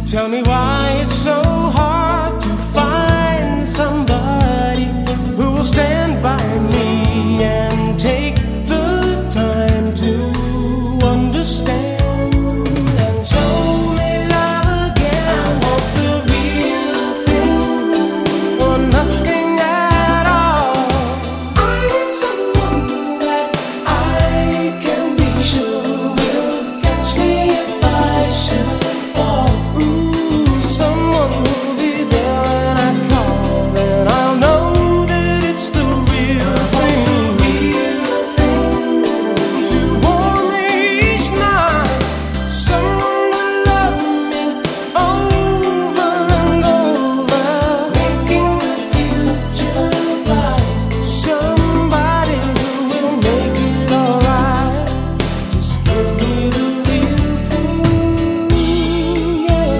Tell me why it's so hard to find somebody who will stand by me and take the time to understand and show me love again. I want the real thing or nothing at all. I need someone that I can be sure will catch me if I should fall. Ooh, someone who'll be there when I call, and I'll know that it's the real thing. To warm me each night, someone to love me over and over, making the future bright. Somebody who will make it alright. Just give me the real thing, yeah.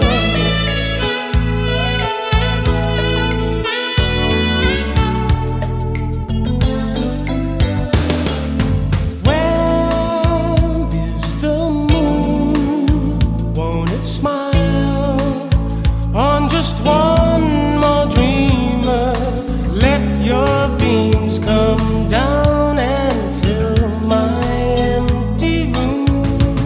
Where is the moon? Won't it smile on just one more dreamer? Let your beams come down and fill my empty room.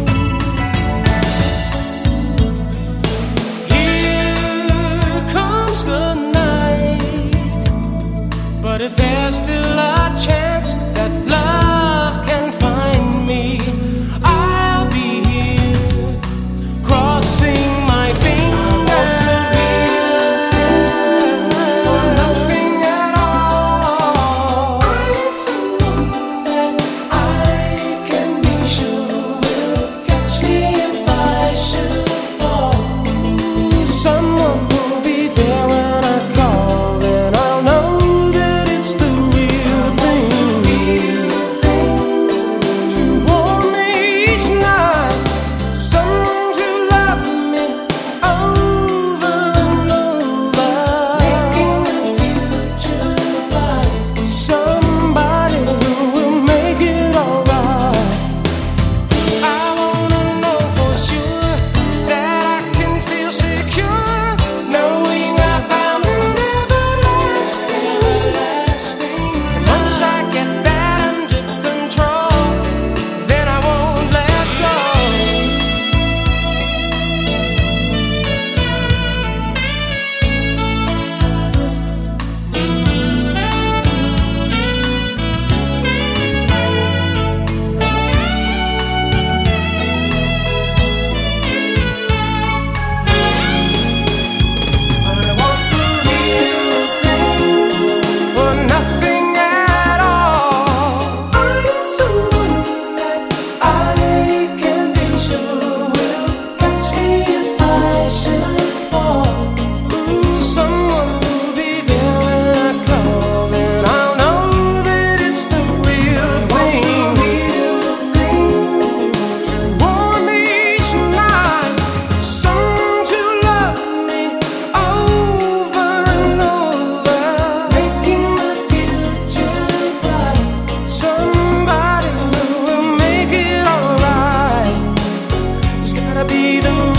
Here comes the night, but if there's still a chance that love can find me, I'll be here crossing my fingers for nothing at all. I need someone that I can be sure will catch me if I should fall. Someone who'll be there when I call, and I'll know that it's the real thing. To warm me each night, someone to love me over and over, making the future bright. Somebody who will make it alright. I wanna know for sure that I can feel secure, knowing I found an everlasting. And once I get that under control, then I won't let go. I want the real thing or nothing at all. I need someone that I can be sure will catch me if I should fall. Ooh, someone who'll be there when I call, and I'll know that it's the real thing. To warm me each night, someone to love me over and over, making the future bright. Somebody who will make it alright. It's gotta be the